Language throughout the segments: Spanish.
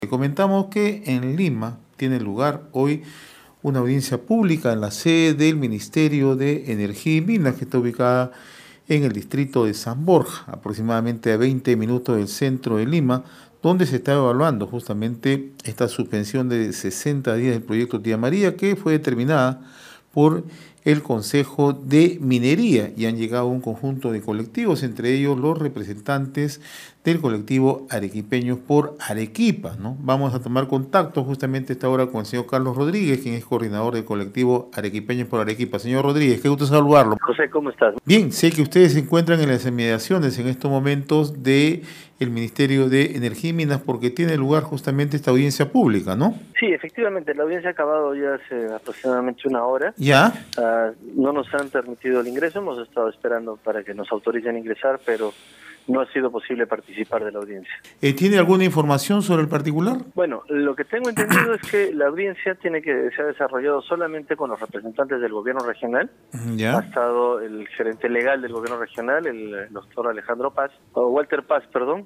Le comentamos que en Lima tiene lugar hoy una audiencia pública en la sede del Ministerio de Energía y Minas, que está ubicada en el distrito de San Borja, aproximadamente a 20 minutos del centro de Lima, donde se está evaluando justamente esta suspensión de 60 días del proyecto Tía María, que fue determinada por el Consejo de Minería, y han llegado un conjunto de colectivos, entre ellos los representantes del colectivo Arequipeños por Arequipa, ¿no? Vamos a tomar contacto justamente a esta hora con el señor Carlos Rodríguez, quien es coordinador del colectivo Arequipeños por Arequipa. Señor Rodríguez, qué gusto saludarlo. José, ¿cómo estás? Bien, sé que ustedes se encuentran en las inmediaciones en estos momentos de el Ministerio de Energía y Minas, porque tiene lugar justamente esta audiencia pública, ¿no? Sí, efectivamente, la audiencia ha acabado ya hace aproximadamente una hora. ¿Ya? No nos han permitido el ingreso, hemos estado esperando para que nos autoricen a ingresar, pero no ha sido posible participar de la audiencia. ¿Tiene alguna información sobre el particular? Bueno, lo que tengo entendido es que la audiencia se ha desarrollado solamente con los representantes del gobierno regional. ¿Ya? Ha estado el gerente legal del gobierno regional, el doctor Alejandro Paz, o Walter Paz, perdón.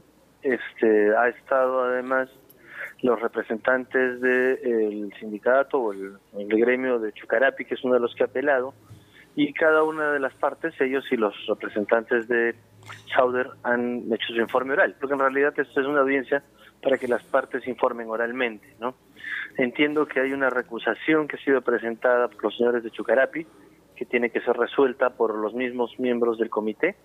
Ha estado además los representantes del sindicato o el gremio de Chucarapi, que es uno de los que ha apelado, y cada una de las partes, ellos y los representantes de Sauder, han hecho su informe oral, porque en realidad esto es una audiencia para que las partes informen oralmente, ¿no? Entiendo que hay una recusación que ha sido presentada por los señores de Chucarapi, que tiene que ser resuelta por los mismos miembros del comité,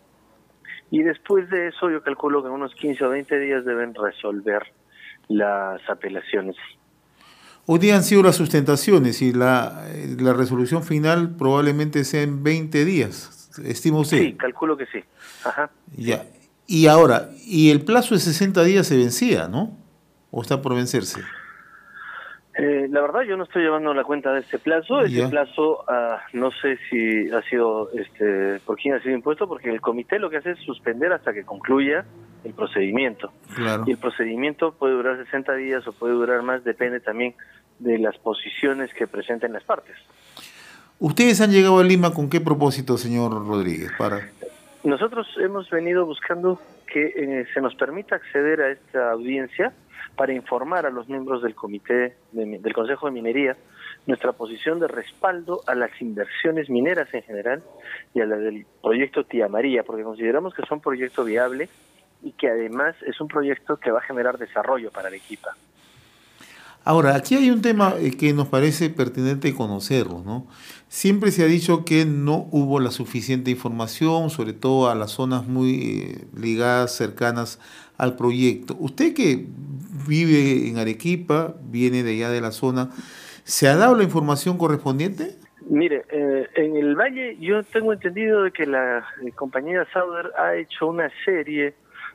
y después de eso yo calculo que en unos 15 o 20 días deben resolver las apelaciones. Hoy día han sido las sustentaciones y la resolución final probablemente sea en 20 días, estima usted. Sí, calculo que sí. Ajá. Ya. Y ahora, y el plazo de 60 días se vencía, ¿no? ¿O está por vencerse? La verdad yo no estoy llevando la cuenta de este plazo. Ya. Ese plazo no sé si ha sido, por quién ha sido impuesto, porque el comité lo que hace es suspender hasta que concluya el procedimiento. Claro. Y el procedimiento puede durar 60 días o puede durar más, depende también de las posiciones que presenten las partes. ¿Ustedes han llegado a Lima con qué propósito, señor Rodríguez? Nosotros hemos venido buscando que se nos permita acceder a esta audiencia para informar a los miembros del comité del Consejo de Minería nuestra posición de respaldo a las inversiones mineras en general y a la del proyecto Tía María, porque consideramos que es un proyecto viable y que además es un proyecto que va a generar desarrollo para Arequipa. Ahora, aquí hay un tema que nos parece pertinente conocerlo, ¿no? Siempre se ha dicho que no hubo la suficiente información, sobre todo a las zonas muy ligadas, cercanas al proyecto. Usted que vive en Arequipa, viene de allá de la zona, ¿se ha dado la información correspondiente? Mire, en el Valle yo tengo entendido de que la compañía Sauder ha hecho una serie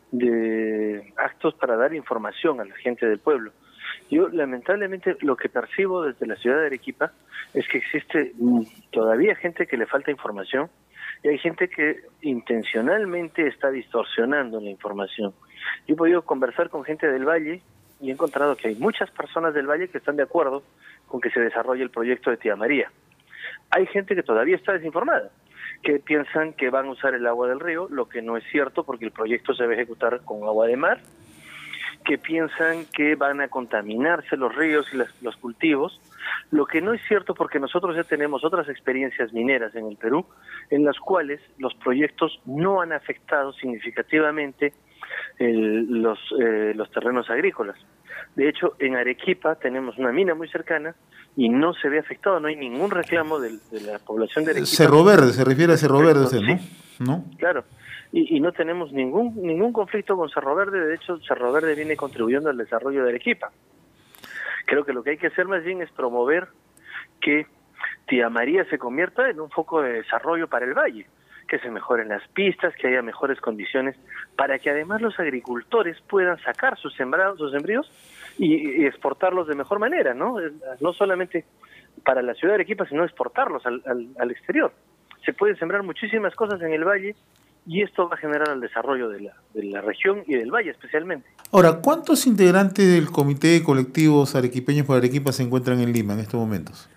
de actos para dar información a la gente del pueblo. Yo lamentablemente lo que percibo desde la ciudad de Arequipa es que existe todavía gente que le falta información y hay gente que intencionalmente está distorsionando la información. Yo he podido conversar con gente del Valle y he encontrado que hay muchas personas del Valle que están de acuerdo con que se desarrolle el proyecto de Tía María. Hay gente que todavía está desinformada, que piensan que van a usar el agua del río, lo que no es cierto porque el proyecto se va a ejecutar con agua de mar, que piensan que van a contaminarse los ríos y los cultivos, lo que no es cierto porque nosotros ya tenemos otras experiencias mineras en el Perú, en las cuales los proyectos no han afectado significativamente los terrenos agrícolas. De hecho, en Arequipa tenemos una mina muy cercana y no se ve afectado, no hay ningún reclamo de la población de Arequipa. Cerro Verde, se refiere a Cerro Verde, Sí, ¿no? Claro. Y no tenemos ningún conflicto con Cerro Verde. De hecho, Cerro Verde viene contribuyendo al desarrollo de Arequipa. Creo que lo que hay que hacer más bien es promover que Tía María se convierta en un foco de desarrollo para el valle, que se mejoren las pistas, que haya mejores condiciones, para que además los agricultores puedan sacar sus sembríos y exportarlos de mejor manera, ¿no? No solamente para la ciudad de Arequipa, sino exportarlos al exterior. Se pueden sembrar muchísimas cosas en el valle y esto va a generar el desarrollo de la región y del valle especialmente. Ahora, ¿cuántos integrantes del Comité de Colectivos Arequipeños por Arequipa se encuentran en Lima en estos momentos?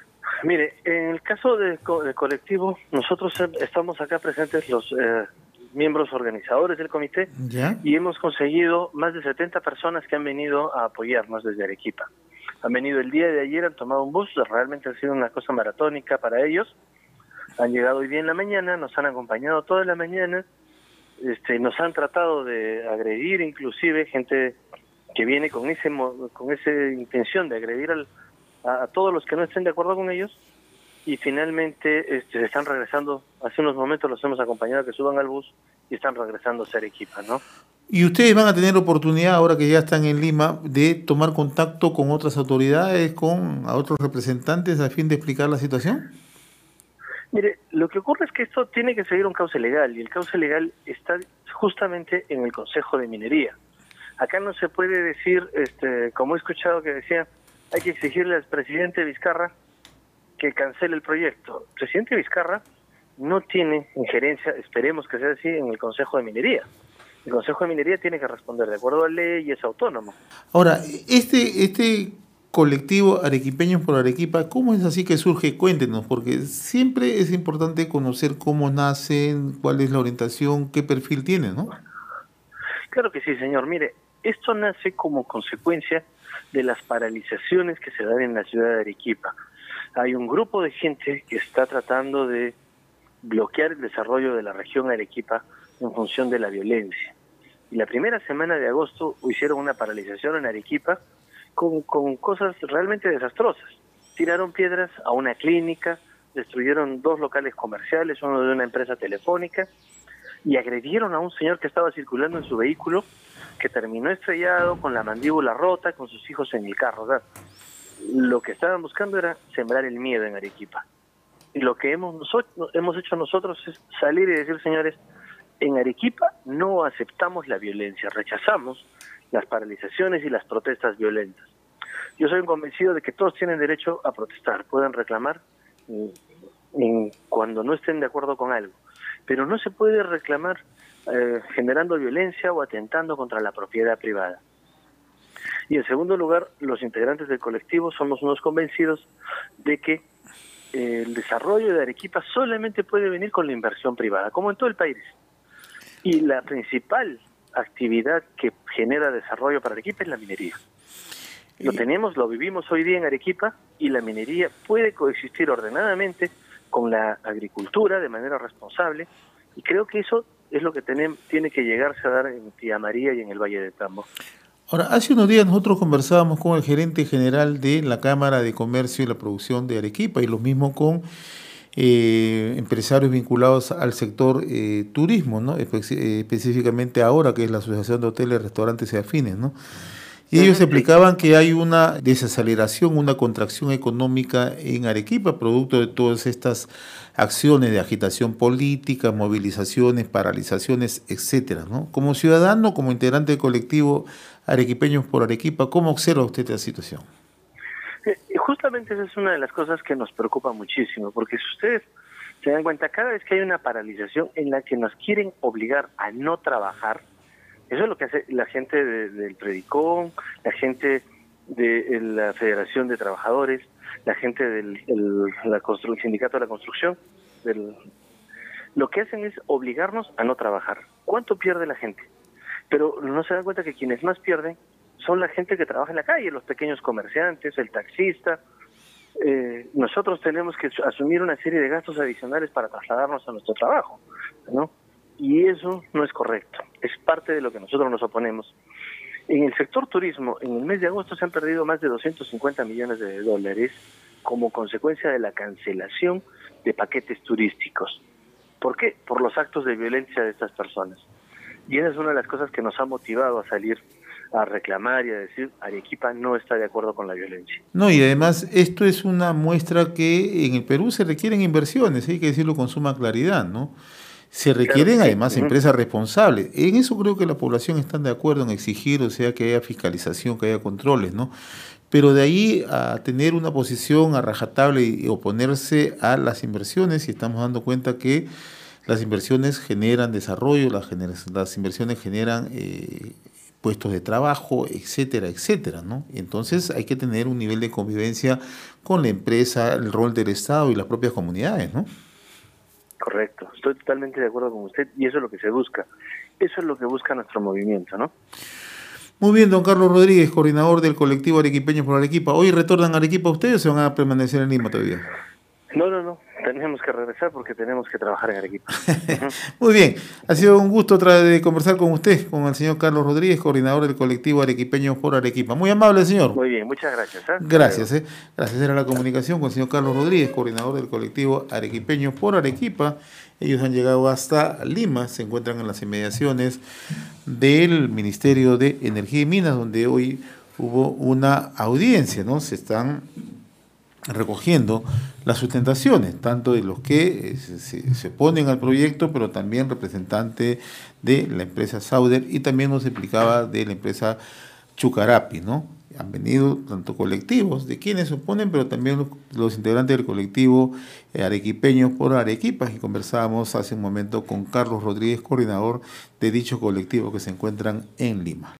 Mire, en el caso del colectivo, nosotros estamos acá presentes los miembros organizadores del comité, ¿Ya? y hemos conseguido más de 70 personas que han venido a apoyarnos desde Arequipa. Han venido el día de ayer, han tomado un bus, realmente ha sido una cosa maratónica para ellos. Han llegado hoy día en la mañana, nos han acompañado toda la mañana, nos han tratado de agredir, inclusive gente que viene con esa intención de agredir a todos los que no estén de acuerdo con ellos, y finalmente se están regresando. Hace unos momentos los hemos acompañado a que suban al bus y están regresando a Arequipa, ¿no? Y ustedes van a tener oportunidad, ahora que ya están en Lima, de tomar contacto con otras autoridades, a otros representantes, a fin de explicar la situación. Mire, lo que ocurre es que esto tiene que seguir un cauce legal, y el cauce legal está justamente en el Consejo de Minería. Acá no se puede decir, como he escuchado que decía, hay que exigirle al presidente Vizcarra que cancele el proyecto. El presidente Vizcarra no tiene injerencia, esperemos que sea así, en el Consejo de Minería. El Consejo de Minería tiene que responder de acuerdo a la ley y es autónomo. Ahora, este colectivo Arequipeños por Arequipa, ¿cómo es así que surge? Cuéntenos, porque siempre es importante conocer cómo nacen, cuál es la orientación, qué perfil tienen, ¿no? Claro que sí, señor. Mire, esto nace como consecuencia de las paralizaciones que se dan en la ciudad de Arequipa. Hay un grupo de gente que está tratando de bloquear el desarrollo de la región Arequipa en función de la violencia. Y la primera semana de agosto hicieron una paralización en Arequipa con cosas realmente desastrosas. Tiraron piedras a una clínica, destruyeron 2 locales comerciales, uno de una empresa telefónica, y agredieron a un señor que estaba circulando en su vehículo, que terminó estrellado, con la mandíbula rota, con sus hijos en el carro. O sea, lo que estaban buscando era sembrar el miedo en Arequipa. Y lo que hemos hecho nosotros es salir y decir, señores, en Arequipa no aceptamos la violencia, rechazamos las paralizaciones y las protestas violentas. Yo soy convencido de que todos tienen derecho a protestar, pueden reclamar cuando no estén de acuerdo con algo, pero no se puede reclamar generando violencia o atentando contra la propiedad privada. Y en segundo lugar, los integrantes del colectivo somos unos convencidos de que el desarrollo de Arequipa solamente puede venir con la inversión privada, como en todo el país. Y la principal actividad que genera desarrollo para Arequipa es la minería. Lo vivimos hoy día en Arequipa, y la minería puede coexistir ordenadamente con la agricultura de manera responsable, y creo que eso es lo que tiene que llegarse a dar en Tía María y en el Valle de Tambo. Ahora, hace unos días nosotros conversábamos con el gerente general de la Cámara de Comercio y la Producción de Arequipa, y lo mismo con empresarios vinculados al sector turismo, ¿no? Específicamente ahora, que es la Asociación de Hoteles, Restaurantes y Afines, ¿no? Y ellos explicaban que hay una desaceleración, una contracción económica en Arequipa, producto de todas estas acciones de agitación política, movilizaciones, paralizaciones, etcétera, ¿no? Como ciudadano, como integrante del colectivo Arequipeños por Arequipa, ¿cómo observa usted esta situación? Justamente esa es una de las cosas que nos preocupa muchísimo, porque si ustedes se dan cuenta, cada vez que hay una paralización en la que nos quieren obligar a no trabajar, eso es lo que hace la gente del Predicón, la gente de la Federación de Trabajadores, la gente del Sindicato de la Construcción. Lo que hacen es obligarnos a no trabajar. ¿Cuánto pierde la gente? Pero no se dan cuenta que quienes más pierden son la gente que trabaja en la calle, los pequeños comerciantes, el taxista. Nosotros tenemos que asumir una serie de gastos adicionales para trasladarnos a nuestro trabajo, ¿no? Y eso no es correcto, es parte de lo que nosotros nos oponemos. En el sector turismo, en el mes de agosto se han perdido más de 250 millones de dólares como consecuencia de la cancelación de paquetes turísticos. ¿Por qué? Por los actos de violencia de estas personas. Y esa es una de las cosas que nos ha motivado a salir a reclamar y a decir, Arequipa no está de acuerdo con la violencia. No, y además esto es una muestra que en el Perú se requieren inversiones, hay que decirlo con suma claridad, ¿no? Se requieren, claro, además empresas responsables. En eso creo que la población está de acuerdo en exigir, o sea, que haya fiscalización, que haya controles, ¿no? Pero de ahí a tener una posición a rajatabla y oponerse a las inversiones, y estamos dando cuenta que las inversiones generan desarrollo, las inversiones generan puestos de trabajo, etcétera, etcétera, ¿no? Entonces hay que tener un nivel de convivencia con la empresa, el rol del Estado y las propias comunidades, ¿no? Correcto, estoy totalmente de acuerdo con usted y eso es lo que se busca. Eso es lo que busca nuestro movimiento, ¿no? Muy bien, don Carlos Rodríguez, coordinador del colectivo Arequipeños por Arequipa. ¿Hoy retornan a Arequipa ustedes o se van a permanecer en Lima todavía? No, tenemos que regresar porque tenemos que trabajar en Arequipa. Muy bien, ha sido un gusto de conversar con usted, con el señor Carlos Rodríguez, coordinador del colectivo Arequipeños por Arequipa. Muy amable, señor. Muy bien, muchas gracias. Gracias, Gracias. Era la comunicación con el señor Carlos Rodríguez, coordinador del colectivo Arequipeños por Arequipa. Ellos han llegado hasta Lima, se encuentran en las inmediaciones del Ministerio de Energía y Minas, donde hoy hubo una audiencia, ¿no? Se están recogiendo las sustentaciones, tanto de los que se oponen al proyecto, pero también representante de la empresa Sauder y también nos explicaba de la empresa Chucarapi, ¿no? Han venido tanto colectivos de quienes se oponen, pero también los integrantes del colectivo Arequipeños por Arequipa, y conversábamos hace un momento con Carlos Rodríguez, coordinador de dicho colectivo que se encuentran en Lima.